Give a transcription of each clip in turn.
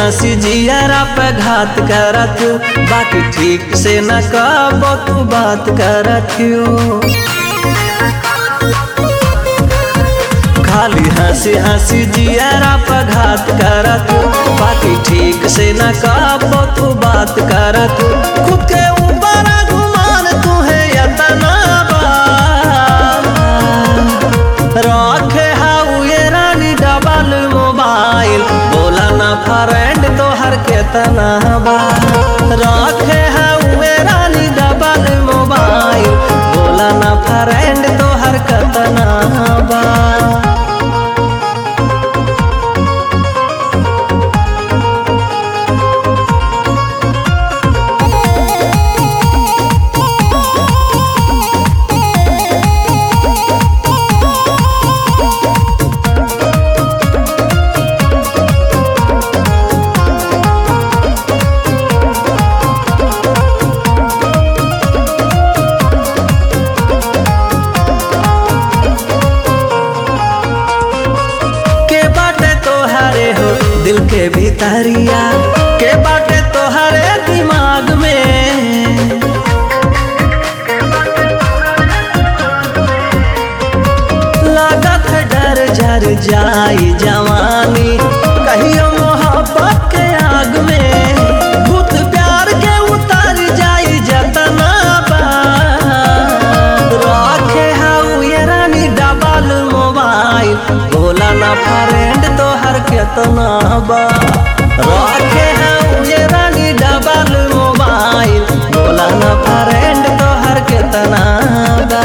हंसी जियारा पे घात करत, बाकी ठीक से न कबो तू बात करत हो। खाली हंसी हंसी जियारा पे घात करत, बाकी ठीक से न कबो तू बात करत। खुद के ऊपर गुमान तुहे यतना रखे हाउ ये रानी डबल मोबाइल, बोला ना फ्रेंड तोहर केतना बा। रखे हाउ ये रानी डबल मोबाइल, बोला ना फ्रेंड तोहर केतना बा। दिल के भीतरिया के बाटे तोहरे दिमाग में, लागत है डर जर जाई जवानी कहियो मोहब्बत के आग में। भूत प्यार के उतर जाई जतना बार, रखे हाउ ये रानी डबल मोबाइल, बोला ना फ्रेंड तोहर केतना बा। रखे हाउ ये रानी डबल मोबाइल, बोला ना फ्रेंड तोहर केतना बा।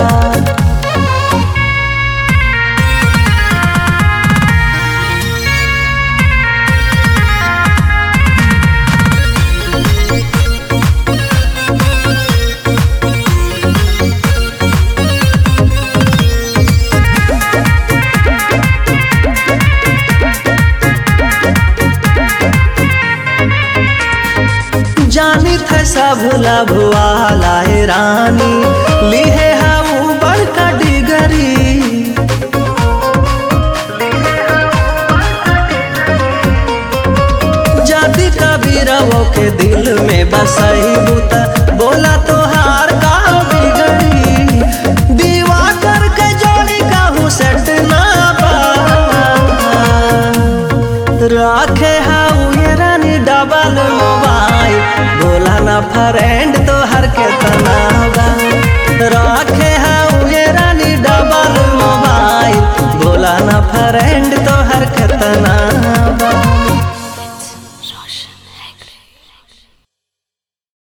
जानी थे सब लभवाला रानी, लिहे हाउ बड़का डिगरी। जाति कबीरवो के दिल में बसई बुता, बोला तोहार का बिगड़ी। दीवा करके जोड़ी काहू सेट ना बा, रखे हाउ ये रानी डबल मोबाइल, बोला ना फ्रेंड तोहर केतना बा। रखे हाउ ये रानी डबल मोबाइल, बोला ना फ्रेंड तोहर केतना